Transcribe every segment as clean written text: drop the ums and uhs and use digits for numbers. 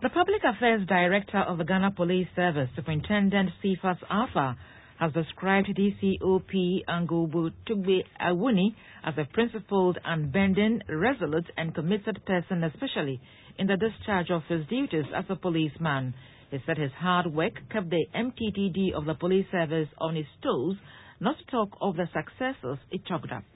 The Public Affairs Director of the Ghana Police Service, Superintendent Cephas Alpha, has described DCOP Angubu Tugbe Awuni as a principled, unbending, resolute and committed person, especially in the discharge of his duties as a policeman. He said his hard work kept the MTTD of the police service on its toes, not to talk of the successes it chalked up.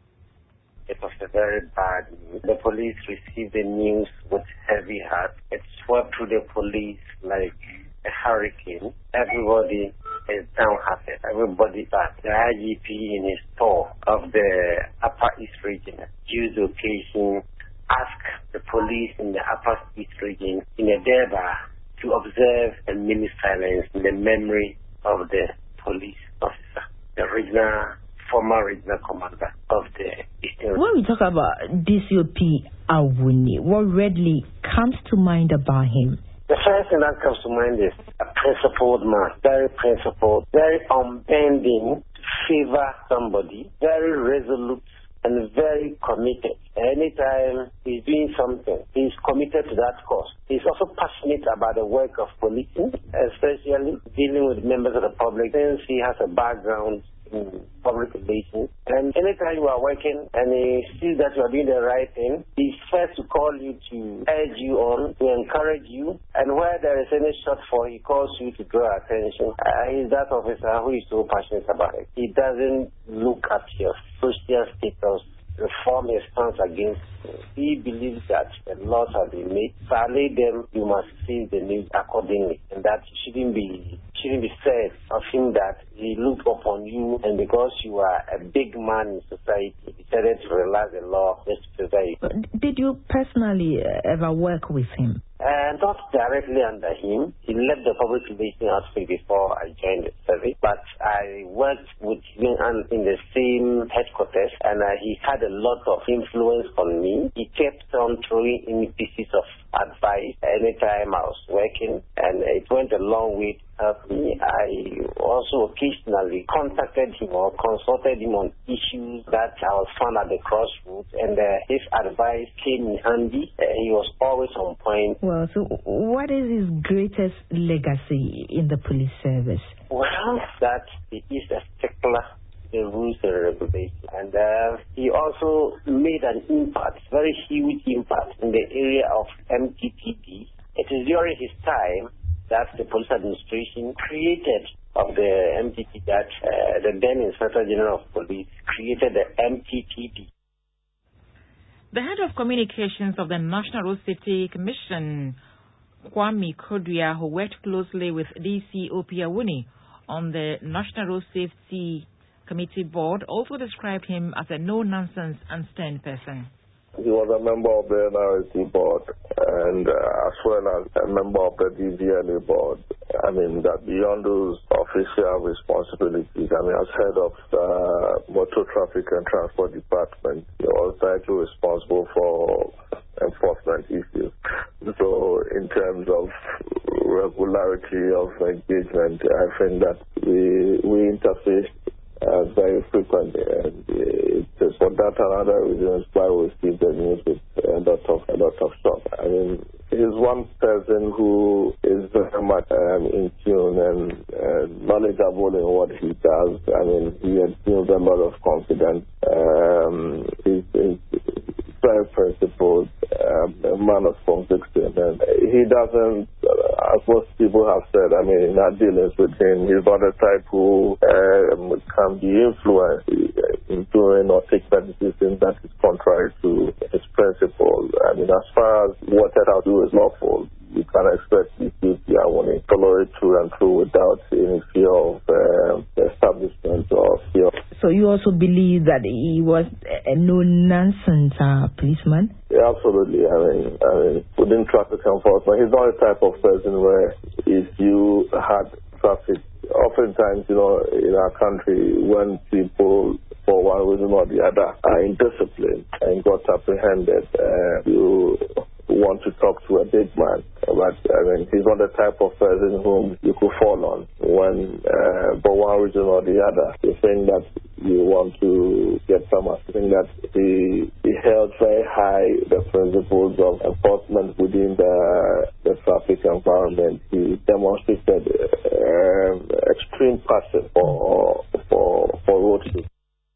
It was a very bad news. The police received the news with heavy heart. It swept through the police like a hurricane. Everybody is downhearted. Everybody but the IGP in his tour of the Upper East region used the occasion asked the police in the Upper East region in a Durbar to observe and minute silence in the memory of the police officer, the former regional commander of the Eastern. When we talk about DCOP Awuni, what readily comes to mind about him? The first thing that comes to mind is a principled man, very principled, very unbending, favor somebody, very resolute and very committed. Anytime he's doing something, he's committed to that cause. He's also passionate about the work of policing, especially dealing with members of the public, since he has a background in public relations. And anytime you are working and he sees that you are doing the right thing, he's first to call you to urge you on, to encourage you. And where there is any shortfall, he calls you to draw attention. He's that officer who is so passionate about it. He doesn't look at your social status, reform his stance against you. He believes that the laws have been made. Violate them, you must see the news accordingly. And that shouldn't be said of him that he looked upon you and because you are a big man in society, he decided to relax the law just to prevent you. Did you personally ever work with him? Not directly under him. He left the public relations outfit before I joined the service, but I worked with him in the same headquarters, and he had a lot of influence on me. He kept on throwing in pieces of advice anytime I was working, and it went a long way to help me. I also occasionally contacted him or consulted him on issues that I was found at the crossroads, and his advice came in handy. He was always on point. Well, so what is his greatest legacy in the police service? Well, that he is a stickler the rules and regulations. And he also made an impact, very huge impact, in the area of MTTD. It is during his time that the police administration created of the MTTD, that the then Inspector General of Police created the MTTD. The head of communications of the National Road Safety Commission, Kwame Kodria, who worked closely with DCOP Awuni on the National Road Safety Committee Board, also described him as a no-nonsense and stern person. He was a member of the NRC board and as well as a member of the DVLA board. I mean, that beyond those official responsibilities, I mean, as head of the Motor Traffic and Transport Department, he was directly responsible for enforcement issues. So in terms of regularity of engagement, I think that we interface very frequently, and it's for that and other reasons why we see the news with a lot of shock. I mean, he's one person who is very much in tune and knowledgeable in what he does. I mean, he instills a lot of confidence. He's very principled, a man of conviction, and he doesn't, as most people have said, I mean, in our dealings with him, he's not the type who can be influenced in doing or take decisions that is contrary to his principles. I mean, as far as what I do is lawful, you can expect DCOP Awuni to follow it through and through without any fear of establishment or fear. So you also believe that he was a no-nonsense policeman? Yeah, absolutely. I mean, within traffic enforcement, he's not the type of person where if you had traffic, oftentimes, you know, in our country, when people, for one reason or the other, are indisciplined and got apprehended, you want to talk to a big man. But I mean, he's not the type of person whom you could fall on when, for one reason or the other, you think that you want to get some. I think that he held very high the principles of enforcement within the traffic environment. He demonstrated extreme passion for road safety.